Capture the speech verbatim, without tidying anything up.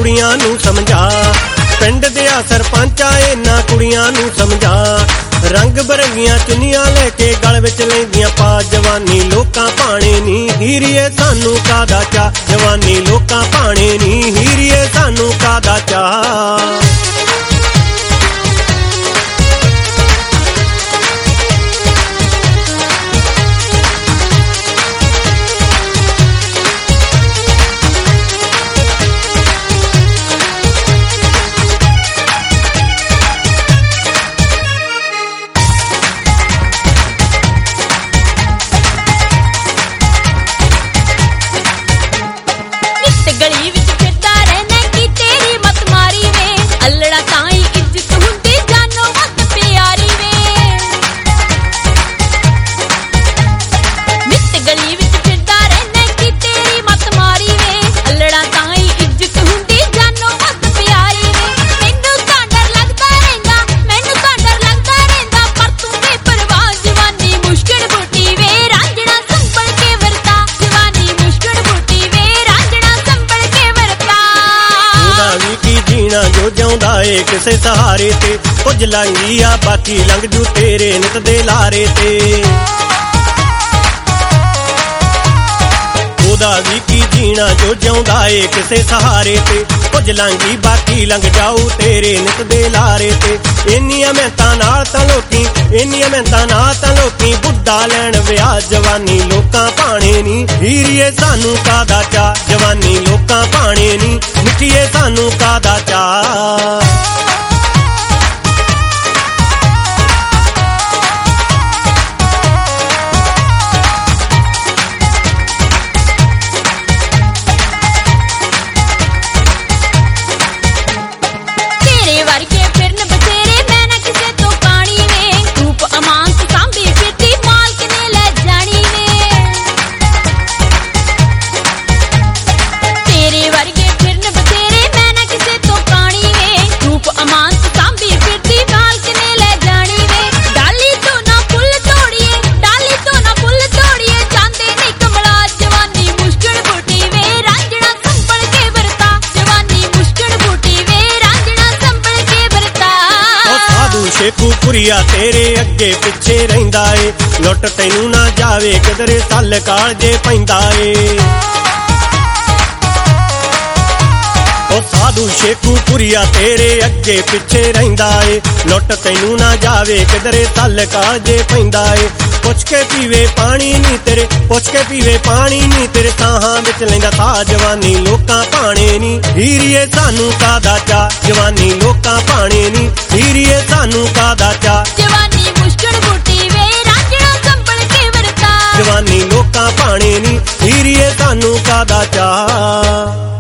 ਕੁੜੀਆਂ ਨੂੰ ਸਮਝਾ। ਪਿੰਡ ਦਿਆਂ ਸਰਪੰਚਾਂ ਇਹਨਾਂ ਕੁੜੀਆਂ ਨੂੰ ਸਮਝਾ। ਰੰਗ ਬਰੰਗੀਆਂ ਚੁੰਨੀਆਂ ਲੈ ਕੇ ਗਲ ਵਿੱਚ ਲੈਂਦੀਆਂ ਪਾ। ਜਵਾਨੀ ਲੋਕਾਂ ਭਾਣੇ ਨੀ ਹੀਰੀਏ ਸਾਨੂੰ ਕਾਦਾ ਚਾ। ਜਵਾਨੀ ਲੋਕਾਂ ਭਾਣੇ ਨੀ ਹੀਰੀਏ ਸਾਨੂੰ ਕਾਦਾ ਚਾ। गली विच फिरदा रहना की तेरी मत मारी वे। अल्लड़ा ताई इज्जत हुंदी जानो मत प्यारी वे। नित गली विच फिरदा रहना की तेरी मत मारी वे। अल्लड़ा ताई इज्जत हुंदी जानो मत प्यारी वे। मैनू तां डर लगदा रहिंदा, मैनू तां डर लगदा रहिंदा, पर तू बेपरवाह। जवानी मुश्किल बूटी वे रांझणा संभल के वरता। जवानी मुश्किल बूटी वे रांझणा की जीना जो जाउंदा ए किसे सहारे ते। कुछ लंघी आ बाकी लंघ जू तेरे नित दे लारे ते। ओदा भी की जीना जो जाउंदा ए किसे सहारे ते। कुछ लंघी बाकी लंघ जाऊ तेरे नित दे लारे ते। इन्नियां मेहनतां नाल तां लोकी इन्नियां मेहनतां नाल तां लोकी बुढ़ा लैण विआह। जवानी लोकां भाणे नी हीरीए सानू कादा चा। जवानी लोकां भाणे नी मिठीए सानू कादा चा। शेखूपुरिया तेरे अगे पिछे रहिंदा ए। लुट तैनू ना जावे किधरे तल कालजे पैंदा ए। ओ साधु शेखूपुरिया तेरे अगे पिछे रहिंदा ए। लुट तैनू ना जावे किधरे तल कालजे पैंदा ए। पुछ के पीवे पानी नी तेरे पुछ के पीवे पानी नी तेरे ताहां विच लैंदा ता। जवानी लोकां भाणे नी हीरीए सानू कादा चा। जवानी लोकां भाणे नी हीरीए सानू कादा चा। जवानी मुश्किल बूटी वे रांझणा संभल के वरता। जवानी लोकां भाणे नी हीरीए सानू कादा चा।